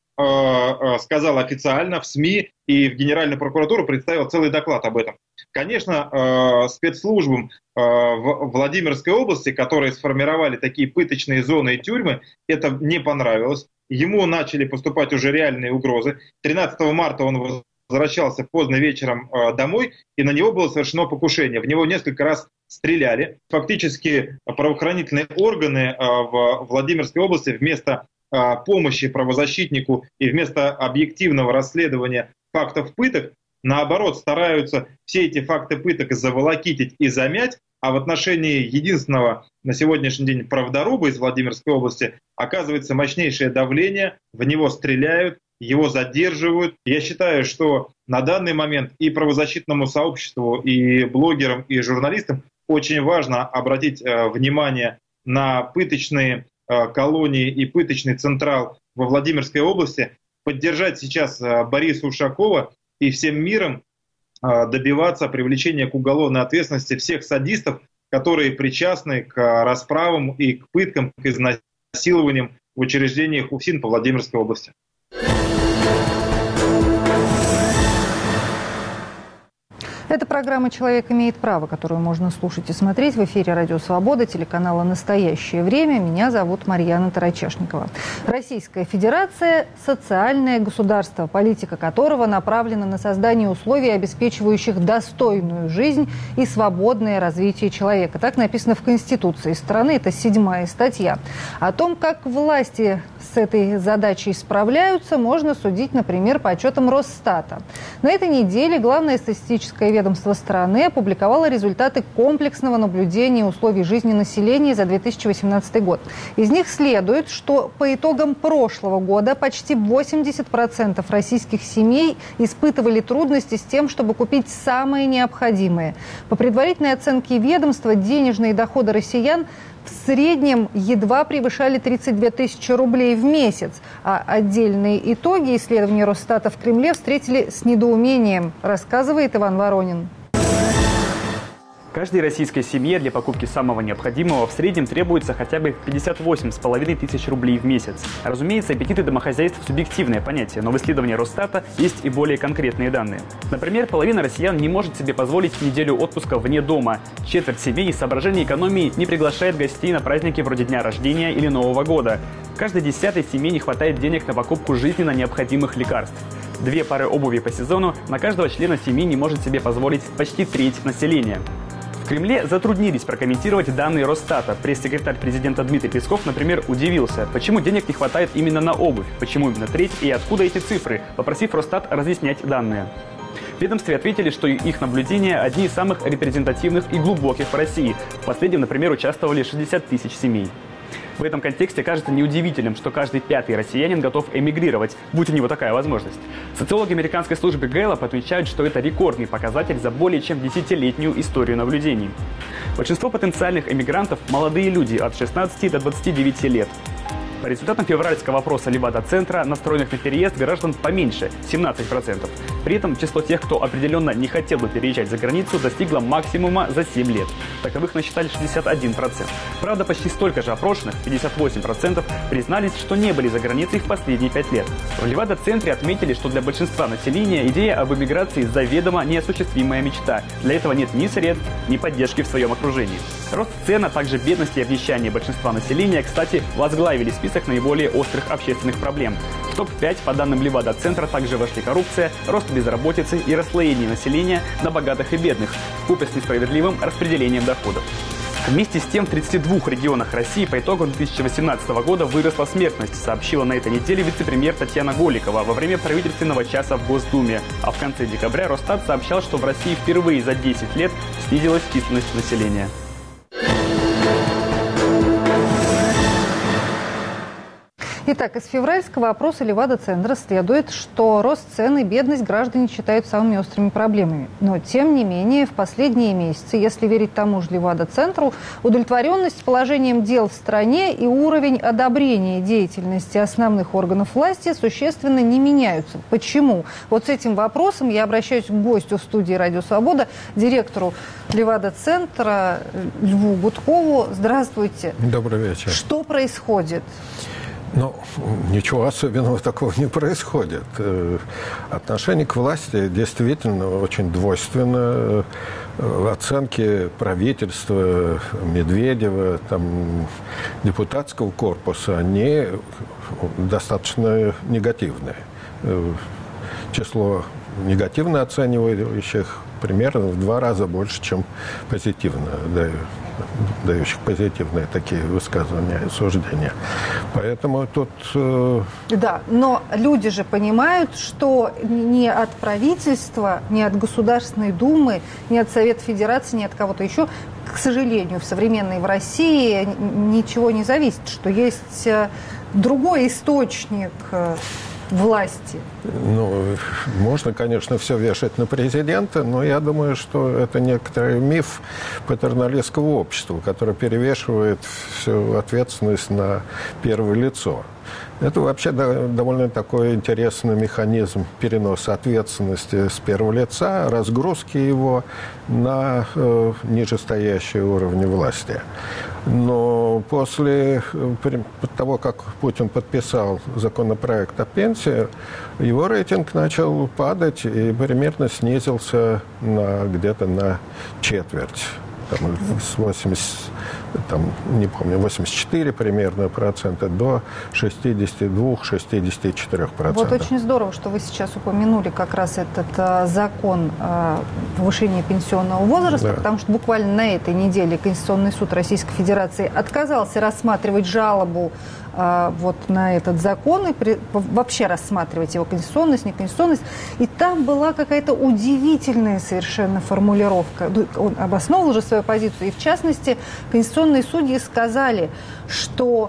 сказал официально в СМИ и в Генеральную прокуратуру представил целый доклад об этом. Конечно, спецслужбам в Владимирской области, которые сформировали такие пыточные зоны и тюрьмы, это не понравилось. Ему начали поступать уже реальные угрозы. тринадцатого марта он возвращался поздно вечером домой, и на него было совершено покушение. В него несколько раз стреляли. Фактически правоохранительные органы в Владимирской области вместо помощи правозащитнику и вместо объективного расследования фактов пыток, наоборот, стараются все эти факты пыток заволокитить и замять, а в отношении единственного на сегодняшний день правдоруба из Владимирской области оказывается мощнейшее давление, в него стреляют, его задерживают. Я считаю, что на данный момент и правозащитному сообществу, и блогерам, и журналистам очень важно обратить внимание на пыточные колонии и пыточный централ во Владимирской области, поддержать сейчас Бориса Ушакова и всем миром добиваться привлечения к уголовной ответственности всех садистов, которые причастны к расправам и к пыткам, к изнасилованиям в учреждениях УФСИН по Владимирской области. Это программа «Человек имеет право», которую можно слушать и смотреть в эфире «Радио Свобода», телеканала «Настоящее время». Меня зовут Марьяна Тарачешникова. Российская Федерация – социальное государство, политика которого направлена на создание условий, обеспечивающих достойную жизнь и свободное развитие человека. Так написано в Конституции страны, это седьмая статья. О том, как власти с этой задачей справляются, можно судить, например, по отчетам Росстата. На этой неделе Главное статистическое ведомство страны опубликовало результаты комплексного наблюдения условий жизни населения за две тысячи восемнадцатый год. Из них следует, что по итогам прошлого года почти восемьдесят процентов российских семей испытывали трудности с тем, чтобы купить самое необходимое. По предварительной оценке ведомства, денежные доходы россиян в в среднем едва превышали тридцать две тысячи рублей в месяц. А отдельные итоги исследования Росстата в Кремле встретили с недоумением, рассказывает Иван Воронин. Каждой российской семье для покупки самого необходимого в среднем требуется хотя бы пятьдесят восемь с половиной тысяч рублей в месяц. Разумеется, аппетиты домохозяйств – субъективное понятие, но в исследовании Росстата есть и более конкретные данные. Например, половина россиян не может себе позволить неделю отпуска вне дома. Четверть семей из соображений экономии не приглашает гостей на праздники вроде дня рождения или Нового года. Каждой десятой семье не хватает денег на покупку жизненно необходимых лекарств. Две пары обуви по сезону на каждого члена семьи не может себе позволить почти треть населения. В Кремле затруднились прокомментировать данные Росстата. Пресс-секретарь президента Дмитрий Песков, например, удивился, почему денег не хватает именно на обувь, почему именно треть и откуда эти цифры, попросив Росстат разъяснять данные. В ведомстве ответили, что их наблюдения одни из самых репрезентативных и глубоких в России. В последнем, например, участвовали шестьдесят тысяч семей. В этом контексте кажется неудивительным, что каждый пятый россиянин готов эмигрировать, будь у него такая возможность. Социологи американской службы Гэллоп отмечают, что это рекордный показатель за более чем десятилетнюю историю наблюдений. Большинство потенциальных эмигрантов – молодые люди от шестнадцати до двадцати девяти лет. По результатам февральского опроса Левада-центра, настроенных на переезд граждан поменьше – семнадцать процентов. При этом число тех, кто определенно не хотел бы переезжать за границу, достигло максимума за семь лет. Таковых насчитали шестьдесят один процент. Правда, почти столько же опрошенных – пятьдесят восемь процентов – признались, что не были за границей в последние пять лет. В Левада-центре отметили, что для большинства населения идея об эмиграции заведомо неосуществимая мечта. Для этого нет ни средств, ни поддержки в своем окружении. Рост цен, а также бедность и обнищание большинства населения, кстати, возглавили список наиболее острых общественных проблем. В топ пять, по данным Левада-центра, также вошли коррупция, рост безработицы и расслоение населения на богатых и бедных, вкупе с несправедливым распределением доходов. Вместе с тем, в тридцати двух регионах России по итогам две тысячи восемнадцатого года выросла смертность, сообщила на этой неделе вице-премьер Татьяна Голикова во время правительственного часа в Госдуме. А в конце декабря Росстат сообщал, что в России впервые за десять лет снизилась численность населения. Итак, из февральского опроса Левада-центра следует, что рост цен и бедность граждане считают самыми острыми проблемами. Но, тем не менее, в последние месяцы, если верить тому же Левада-центру, удовлетворенность положением дел в стране и уровень одобрения деятельности основных органов власти существенно не меняются. Почему? Вот с этим вопросом я обращаюсь к гостю студии «Радио Свобода», директору Левада-центра Льву Гудкову. Здравствуйте. Добрый вечер. Что происходит? Ну, ничего особенного такого не происходит. Отношение к власти действительно очень двойственно. Оценки правительства, Медведева, там, депутатского корпуса, они достаточно негативные. Число негативно оценивающих примерно в два раза больше, чем позитивно дающих позитивные такие высказывания и суждения. Поэтому тут... Э... Да, но люди же понимают, что ни от правительства, ни от Государственной Думы, ни от Совета Федерации, ни от кого-то еще, к сожалению, в современной в России ничего не зависит, что есть другой источник власти. Ну, можно, конечно, все вешать на президента, но я думаю, что это некоторый миф патерналистского общества, который перевешивает всю ответственность на первое лицо. Это вообще довольно такой интересный механизм переноса ответственности с первого лица, разгрузки его на э, нижестоящие уровни власти. Но после того, как Путин подписал законопроект о пенсии, его рейтинг начал падать и примерно снизился на, где-то на четверть. Там, с восьмидесяти, там, не помню, восемьдесят четыре примерно процента до шестидесяти двух — шестидесяти четырёх процентов. Вот очень здорово, что вы сейчас упомянули как раз этот а, закон о повышении пенсионного возраста, да. Потому что буквально на этой неделе Конституционный суд Российской Федерации отказался рассматривать жалобу а, вот на этот закон и при, вообще рассматривать его конституционность, неконституционность. И там была какая-то удивительная совершенно формулировка. Он обосновал уже свою позицию. И в частности, конституционные судьи сказали, что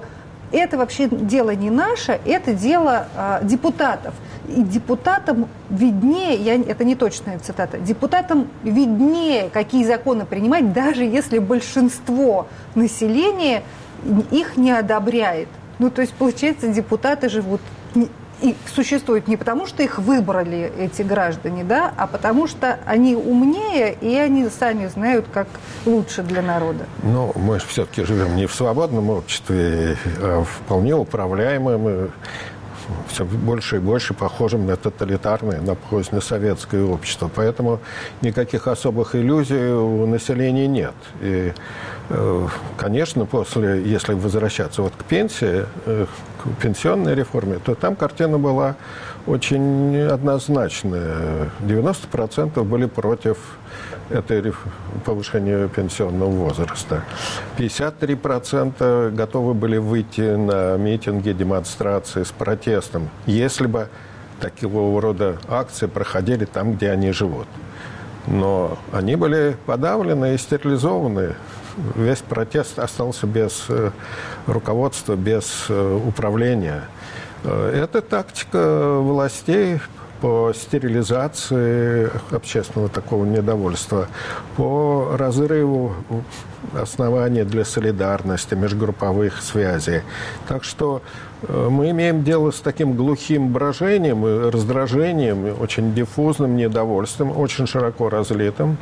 это вообще дело не наше, это дело а, депутатов. И депутатам виднее, я, это не точная цитата, депутатам виднее, какие законы принимать, даже если большинство населения их не одобряет. Ну, то есть, получается, депутаты живут и существуют не потому, что их выбрали эти граждане, да, а потому что они умнее, и они сами знают, как лучше для народа. Ну, мы же все-таки живем не в свободном обществе, а вполне управляемом, все больше и больше похожим на тоталитарное, на позднесоветское общество. Поэтому никаких особых иллюзий у населения нет. И, конечно, после, если возвращаться вот к пенсии, к пенсионной реформе, то там картина была очень однозначная. девяносто процентов были против этой повышения пенсионного возраста. пятьдесят три процента готовы были выйти на митинги, демонстрации с протестом, если бы такого рода акции проходили там, где они живут. Но они были подавлены и стерилизованы. Весь протест остался без руководства, без управления. Это тактика властей по стерилизации общественного такого недовольства, по разрыву оснований для солидарности, межгрупповых связей. Так что мы имеем дело с таким глухим брожением, раздражением, очень диффузным недовольством, очень широко разлитым,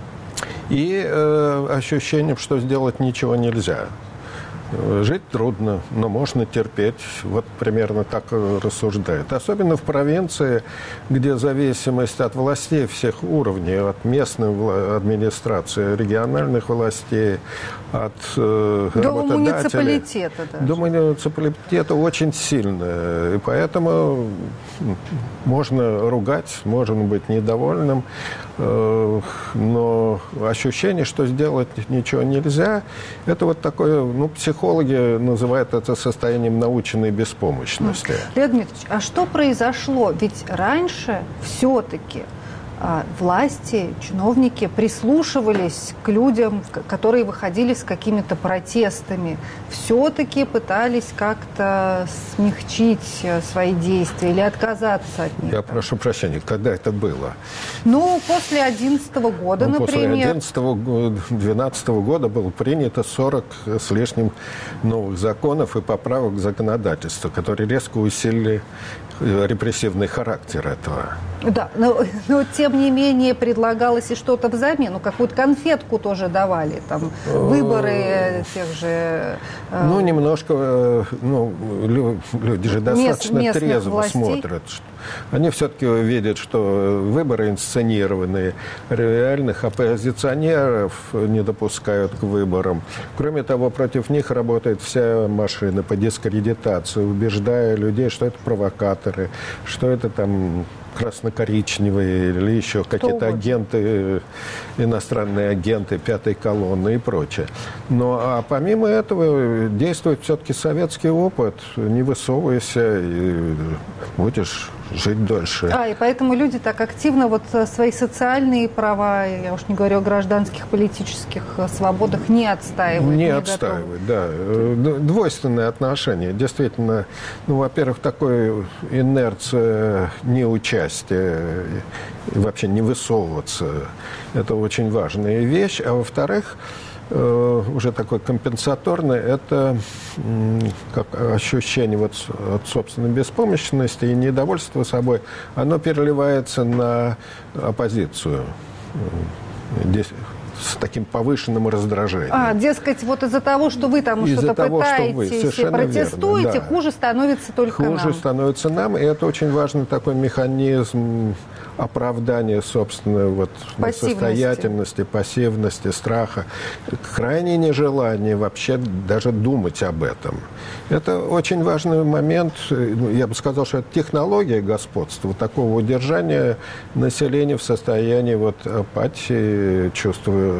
и э, ощущением, что сделать ничего нельзя. Жить трудно, но можно терпеть. Вот примерно так рассуждают. Особенно в провинции, где зависимость от властей всех уровней, от местной администрации, региональных властей, от э, до работодателей. муниципалитета даже. До муниципалитета очень сильно. И поэтому можно ругать, можно быть недовольным, э, но ощущение, что сделать ничего нельзя, это вот такое, ну, психология. Психологи называют это состоянием наученной беспомощности. Леонид Дмитриевич, а что произошло? Ведь раньше все-таки а, власти, чиновники прислушивались к людям, которые выходили с какими-то протестами. Все-таки пытались как-то смягчить свои действия или отказаться от них. Я прошу прощения, когда это было? Ну, после одиннадцатого года, ну, например. После одиннадцатого-двенадцатого года было принято сорок с лишним новых законов и поправок к законодательству, которые резко усилили репрессивный характер этого. Да, но, но тем не менее предлагалось и что-то взамен. Ну, какую-то конфетку тоже давали. Там выборы тех же... Ну, немножко... Ну, люди же достаточно мест, трезво властей. смотрят. Они все-таки видят, что выборы инсценированные, реальных оппозиционеров не допускают к выборам. Кроме того, против них работает вся машина по дискредитации, убеждая людей, что это провокаторы, что это там красно-коричневые или еще какие-то агенты, иностранные агенты пятой колонны и прочее. Но а помимо этого действует все-таки советский опыт. Не высовывайся, и будешь жить дольше. А, и поэтому люди так активно вот свои социальные права, я уж не говорю о гражданских, политических свободах, не отстаивают. Не, не отстаивают, да. Двойственное отношение. Действительно, ну, во-первых, такой инерция неучастия, вообще не высовываться. Это очень важная вещь. А во-вторых, уже такой компенсаторный, это как ощущение вот от собственной беспомощности и недовольства собой, оно переливается на оппозицию. Здесь с таким повышенным раздражением. А, дескать, вот из-за того, что вы там из-за что-то того, пытаетесь что вы, и протестуете, верно, да. хуже становится только хуже нам. Хуже становится нам, и это очень важный такой механизм оправдания собственной вот несостоятельности, пассивности, страха, крайнее нежелание вообще даже думать об этом. Это очень важный момент, я бы сказал, что это технология господства, такого удержания населения в состоянии вот апатии, чувства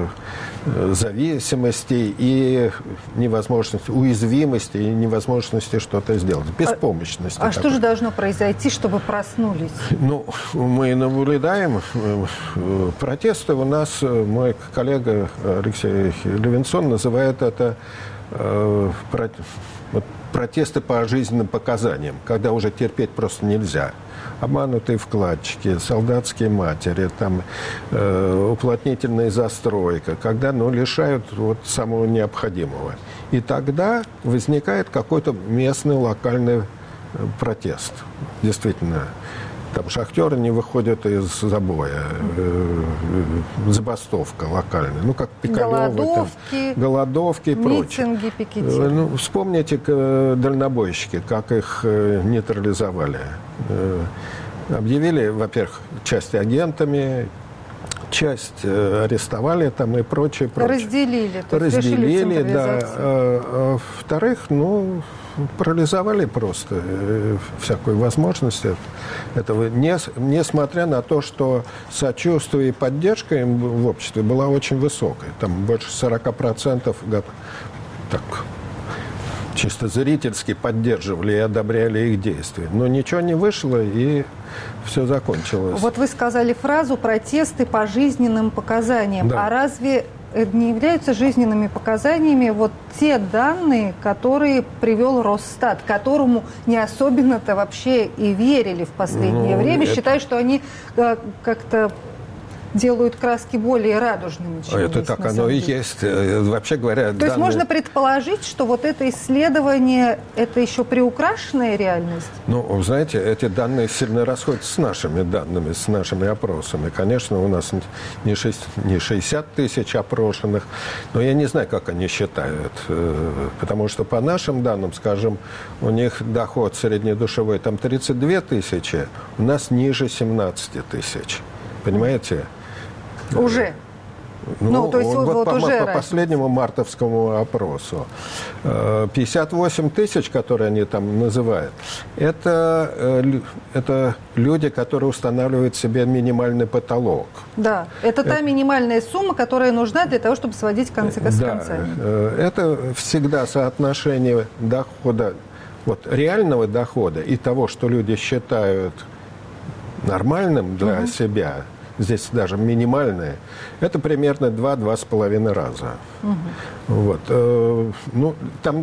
зависимости и невозможности, уязвимости и невозможности что-то сделать, беспомощности. А, а что же должно произойти, чтобы проснулись? Ну, мы наблюдаем протесты. У нас мой коллега Алексей Левинсон называет это э, протесты по жизненным показаниям, когда уже терпеть просто нельзя. Обманутые вкладчики, солдатские матери, там, э, уплотнительная застройка, когда ну, лишают вот, самого необходимого. И тогда возникает какой-то местный локальный протест. Действительно, там шахтеры не выходят из забоя, э, забастовка локальная, ну как Пикалёвы, голодовки, там, голодовки и прочее. Митинги, пикетировки. Ну, вспомните э, дальнобойщики, как их э, нейтрализовали. Э, объявили, во-первых, часть агентами, часть э, арестовали там и прочее, прочее. Разделили. То есть Разделили, да. А, во-вторых, ну, парализовали просто э, всякую возможность этого, не, несмотря на то, что сочувствие и поддержка им в обществе была очень высокая. Там больше сорок процентов так, чисто зрительски поддерживали и одобряли их действия. Но ничего не вышло, и все закончилось. Вот вы сказали фразу «протесты по жизненным показаниям». Да. А разве не являются жизненными показаниями вот те данные, которые привел Росстат, которому не особенно-то вообще и верили в последнее ну, время, это... считая, что они как-то делают краски более радужными, чем это есть, так оно и есть. Вообще говоря, То данные... есть можно предположить, что вот это исследование – это еще приукрашенная реальность? Ну, знаете, эти данные сильно расходятся с нашими данными, с нашими опросами. Конечно, у нас не шестьдесят тысяч опрошенных, но я не знаю, как они считают. Потому что по нашим данным, скажем, у них доход среднедушевой там тридцать две тысячи, у нас ниже семнадцать тысяч. Понимаете? Уже? Ну, ну, то есть вот, вот по, уже по последнему мартовскому опросу пятьдесят восемь тысяч, которые они там называют, это, это люди, которые устанавливают себе минимальный потолок. Да, это, это та минимальная сумма, которая нужна для того, чтобы сводить концы с да, концами. Это всегда соотношение дохода, вот, реального дохода и того, что люди считают нормальным для угу. себя, здесь даже минимальное, это примерно два-два с половиной раза. Угу. Вот. Ну, там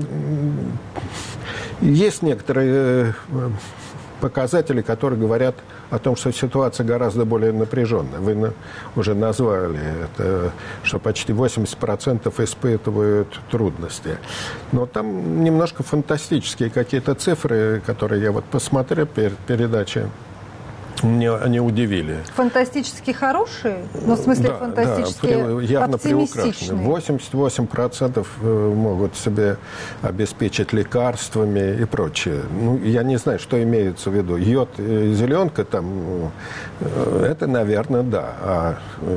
есть некоторые показатели, которые говорят о том, что ситуация гораздо более напряженная. Вы уже назвали это, что почти восемьдесят процентов испытывают трудности. Но там немножко фантастические какие-то цифры, которые я вот посмотрел перед передачей. Меня они удивили. Фантастически хорошие? Ну, в смысле, да, фантастически да, явно оптимистичные? восемьдесят восемь процентов могут себе обеспечить лекарствами и прочее. Ну, я не знаю, что имеется в виду. Йод и зеленка там, это, наверное, да. А,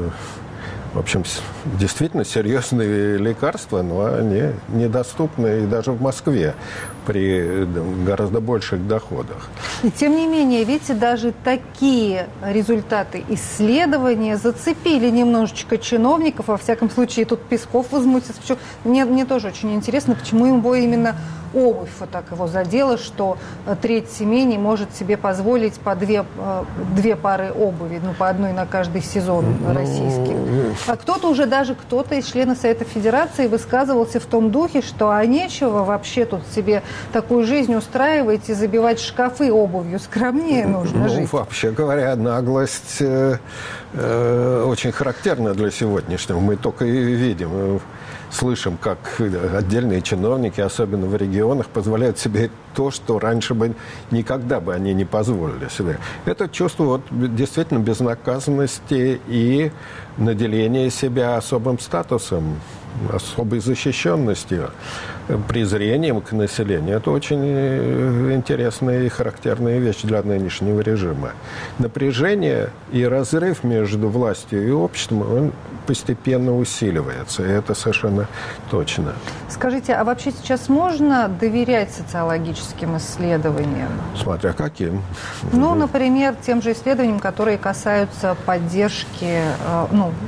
в общем, действительно серьезные лекарства, но они недоступны и даже в Москве при гораздо больших доходах. И тем не менее, видите, даже такие результаты исследования зацепили немножечко чиновников. Во всяком случае, тут Песков возмутится. Мне, мне тоже очень интересно, почему ему именно обувь вот так его задела, что треть семей не может себе позволить по две, две пары обуви, ну, по одной на каждый сезон российский. А кто-то уже, даже кто-то из членов Совета Федерации высказывался в том духе, что а нечего вообще тут себе такую жизнь устраивать и забивать шкафы обувью. Скромнее нужно ну, жить. Вообще говоря, наглость э, э, очень характерна для сегодняшнего. Мы только и видим, слышим, как отдельные чиновники, особенно в регионах, позволяют себе то, что раньше бы никогда бы они не позволили себе. Это чувство вот, действительно безнаказанности и наделения себя особым статусом, особой защищенностью, презрением к населению. Это очень интересная и характерная вещь для нынешнего режима. Напряжение и разрыв между властью и обществом, он постепенно усиливается. И это совершенно точно. Скажите, а вообще сейчас можно доверять социологическим исследованиям? Смотря каким. Ну, например, тем же исследованиям, которые касаются поддержки, ну,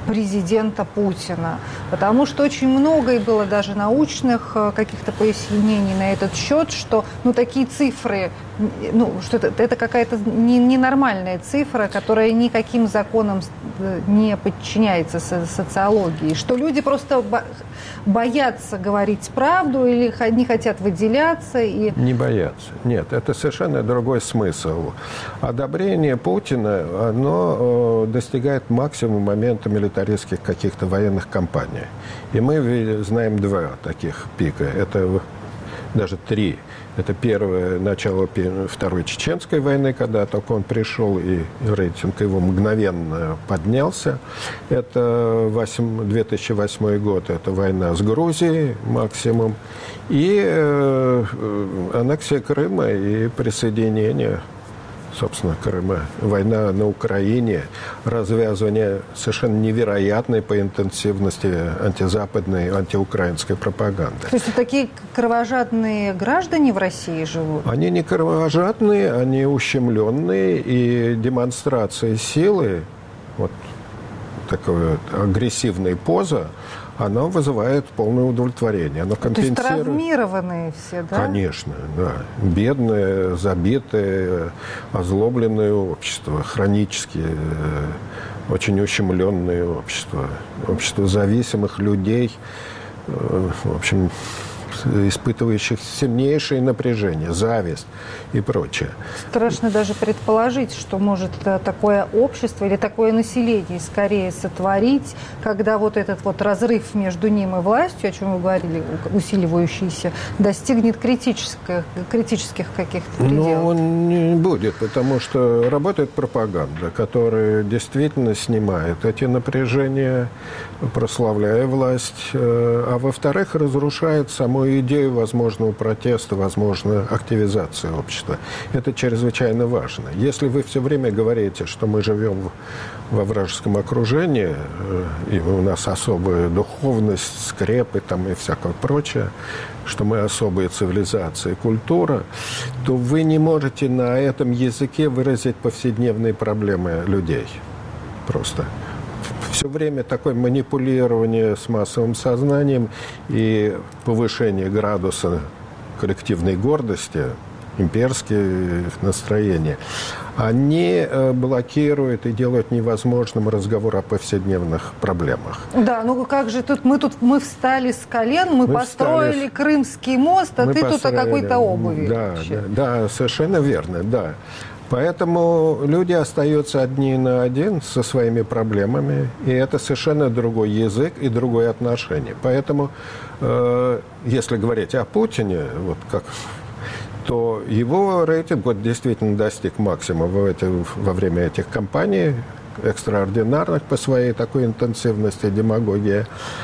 президента Путина. Потому что очень много и было даже научных каких-то пояснений на этот счет, что ну, такие цифры, ну, что это, это какая-то не, ненормальная цифра, которая никаким законам не подчиняется социологии. Что люди просто боятся говорить правду или не хотят выделяться. И... Не боятся. Нет, это совершенно другой смысл. Одобрение Путина, оно достигает максимума момента милитаристских каких-то военных кампаний. И мы знаем два таких пика. Это даже три. Это первое начало Второй Чеченской войны, когда только он пришел, и рейтинг его мгновенно поднялся. Это две тысячи восьмой год, это война с Грузией максимум. И э, аннексия Крыма и присоединение, собственно, Крыма, война на Украине, развязывание совершенно невероятной по интенсивности антизападной, антиукраинской пропаганды. То есть такие кровожадные граждане в России живут? Они не кровожадные, они ущемленные, и демонстрация силы, вот такая агрессивная поза, она вызывает полное удовлетворение. Она компенсирует... То есть травмированные все, да? Конечно, да. Бедное, забитое, озлобленное общество, хронически очень ущемленное общество, общество зависимых людей, в общем, испытывающих сильнейшее напряжение, зависть и прочее. Страшно даже предположить, что может такое общество или такое население скорее сотворить, когда вот этот вот разрыв между ним и властью, о чем вы говорили, усиливающийся, достигнет критических, критических каких-то пределов. Ну, он не будет, потому что работает пропаганда, которая действительно снимает эти напряжения, прославляя власть, а во-вторых, разрушает саму идею возможного протеста, возможной активизации общества. Это чрезвычайно важно. Если вы все время говорите, что мы живем во вражеском окружении, и у нас особая духовность, скрепы там и всякое прочее, что мы особая цивилизация и культура, то вы не можете на этом языке выразить повседневные проблемы людей. Просто. Все время такое манипулирование с массовым сознанием и повышение градуса коллективной гордости, имперские настроения, они блокируют и делают невозможным разговор о повседневных проблемах. Да, ну как же тут мы тут мы встали с колен, мы, мы построили встали, Крымский мост, а ты тут о какой-то обуви. Да, да, да, совершенно верно, да. Поэтому люди остаются одни на один со своими проблемами, и это совершенно другой язык и другое отношение. Поэтому, э, если говорить о Путине, вот как, то его рейтинг вот, действительно достиг максимума в эти, во время этих кампаний, экстраординарных по своей такой интенсивности демагогии.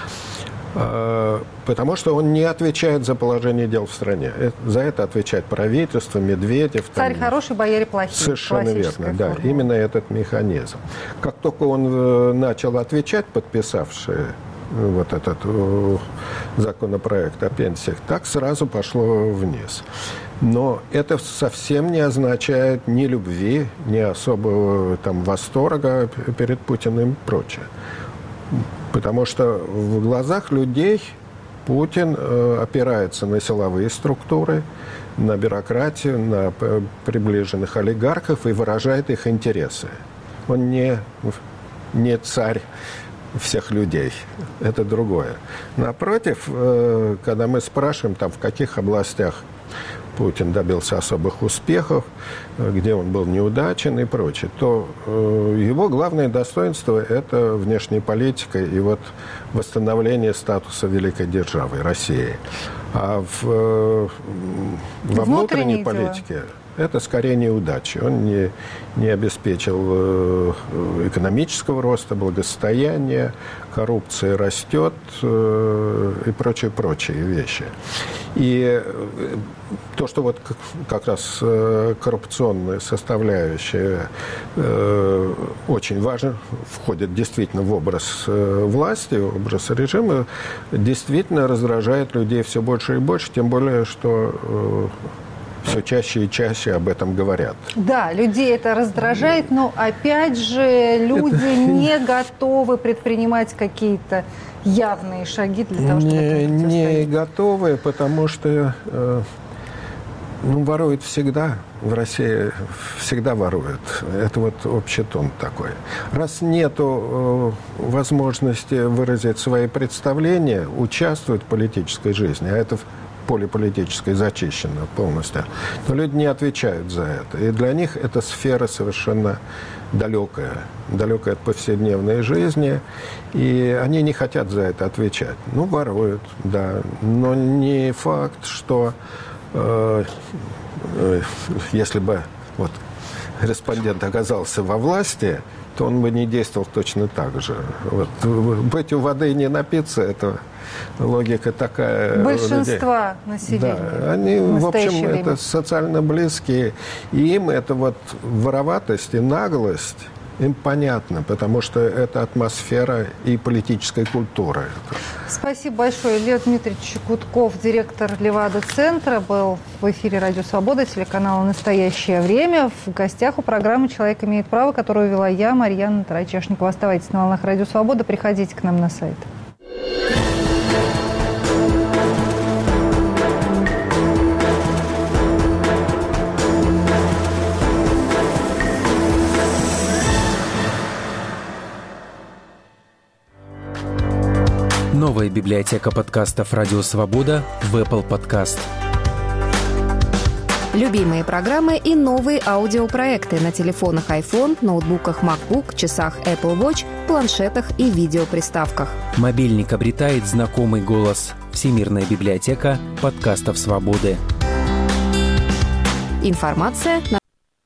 Потому что он не отвечает за положение дел в стране. За это отвечает правительство, Медведев. Царь там, хороший, бояре плохие. Совершенно верно, да. Именно этот механизм. Как только он начал отвечать, подписавший вот этот законопроект о пенсиях, так сразу пошло вниз. Но это совсем не означает ни любви, ни особого там, восторга перед Путиным и прочее. Потому что в глазах людей Путин э, опирается на силовые структуры, на бюрократию, на приближенных олигархов и выражает их интересы. Он не, не царь всех людей. Это другое. Напротив, э, когда мы спрашиваем, там, в каких областях Путин добился особых успехов, где он был неудачен и прочее, то э, его главное достоинство – это внешняя политика и вот восстановление статуса великой державы России. А в, э, во внутренней политике это скорее неудачи. Он не, не обеспечил э, экономического роста, благосостояния, коррупция растет э, и прочие-прочие вещи. И то, что вот как раз коррупционная составляющая э, очень важно, входит действительно в образ власти, в образ режима, действительно раздражает людей все больше и больше, тем более, что все чаще и чаще об этом говорят. Да, людей это раздражает, но опять же люди это... не готовы предпринимать какие-то явные шаги для того, чтобы не, это не готовы, потому что э, ну, воруют всегда. В России всегда воруют. Это вот общий тон такой. Раз нету э, возможности выразить свои представления, участвовать в политической жизни, а это поле политическое зачищено полностью, то люди не отвечают за это. И для них эта сфера совершенно далекая, далекая от повседневной жизни, и они не хотят за это отвечать. Ну, воруют, да, но не факт, что э, э, если бы вот респондент оказался во власти, то он бы не действовал точно так же. Вот. Быть у воды и не напиться – это логика такая. Большинства населения. Да, они, в общем, время. это социально близкие. И им эта вот вороватость и наглость им понятно, потому что это атмосфера и политической культуры. Спасибо большое. Илья Дмитриевич Гудков, директор Левада-центра, был в эфире «Радио Свобода», телеканала «Настоящее время». В гостях у программы «Человек имеет право», которую вела я, Марьяна Тарачешникова. Оставайтесь на волнах «Радио Свобода», приходите к нам на сайт. Новая библиотека подкастов «Радио Свобода» в Apple Podcast. Любимые программы и новые аудиопроекты на телефонах iPhone, ноутбуках MacBook, часах Apple Watch, планшетах и видеоприставках. Мобильник обретает знакомый голос. Всемирная библиотека подкастов «Свободы». Информация на